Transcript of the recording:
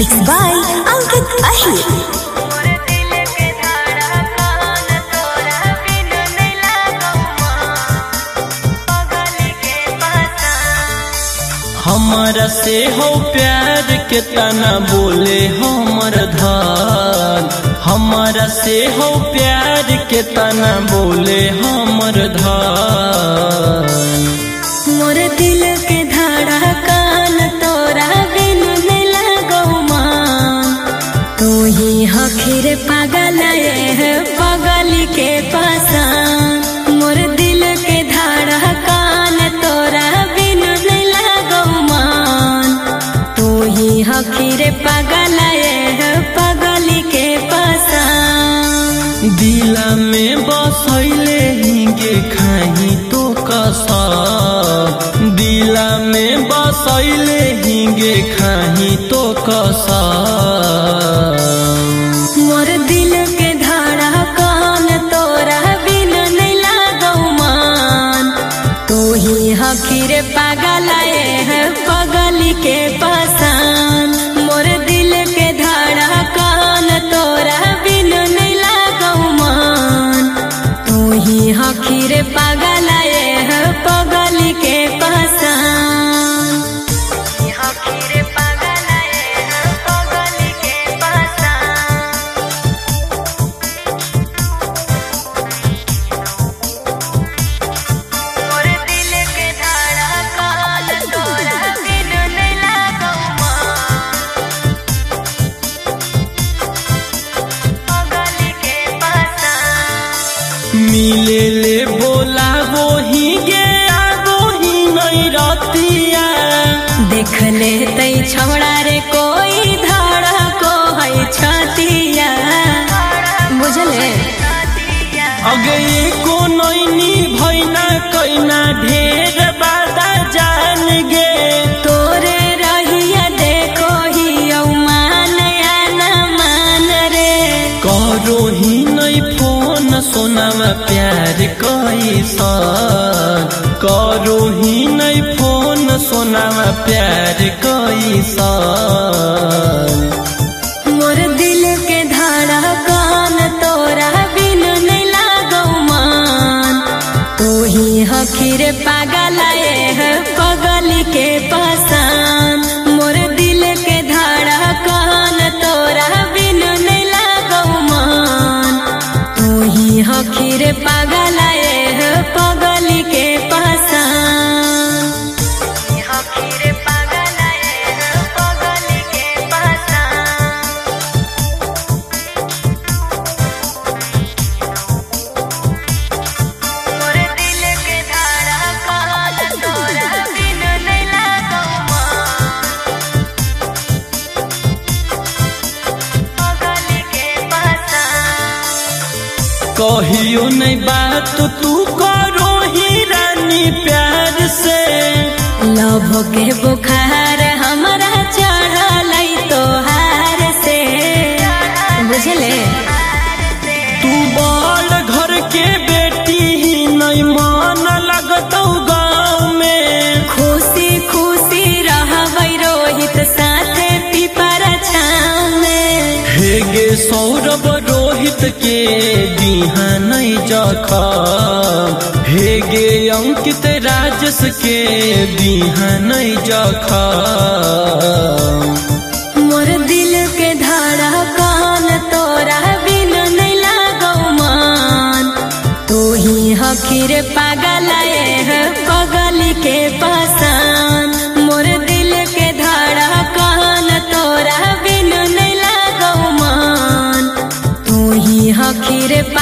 Mix by Ankit अहिर। हमारा से हो प्यार के तना बोले हमर धान, हमारा से हो प्यार के तना बोले हमर धान। मोर दिल के धड़कन तोरा बिन नहीं लगो मां, तू ही आखिर पागल है पागल के पसंद। मोर दिल के धड़कन तोरा बिन नहीं लगो मां, तू ही आखिर पागल है पागल के पसंद। दिला में बसैले हिंगे खाही तो कसा, दिला में बसैले हिंगे खाही तो कसा। मोर दिल के धड़कन तोरा बिन नहीं लगो मान, तू ही आखिर पागल है पागल के पसंद। मोर दिल के धड़कन तोरा बिन नहीं लगो मान, तू ही आखिर पागल है पागल के पसंद। आखिर पागल है पागल के पसंद। मोर दिल के धड़कन तोरा बिन नहीं लगो मां, पागल के पसंद। मिले ले बोला वो ही गे वो ही नहीं रतिया, देख ले तई छवड़ा रे कोई धड़ा को है छतिया, बुझले अगे को नैनी भैना कैना ढेर बादा जान गे। तोरे रहिया देखो ही मान या न मान रे। करो ही नहीं फोन सोनावा प्यार कैसा, करो ही नहीं फोन सोनावा प्यार कैसा। मोर दिल के धड़कन तोरा बिन नहीं लगो मान, तू ही आखिर पागल है पागल के पसंद। मोर दिल के धड़कन तोरा बिन नहीं लगो मान, तू ही आखिर पागल है पागल के पसंद। आखिर पागल है पागल के पसंद। मोर दिल के धड़कन तोरा बिन नहीं लगो मां, पागल के पसंद। कहियो नहीं बात तू करो ही रानी प्यार से, लव के बुखार हमारा चढ़ल तोहार से, बुझले तू बड़ घर के बेटी ही नहीं मन लगतौ गाँव में। खुशी खुशी रहबै रोहित साथे पिपरा छाँव में। हेगे सौरभ रोहित के दिहा नहीं जखा, हेगे अंकित राजस के दिहा नहीं जखा। मोर दिल के धड़कन तोरा बिन नहीं लगो मान, तू ही आखिर पागल है पागल के पसंद। मोर दिल के धड़कन तोरा बिन नहीं लगो मान, तू ही आखिर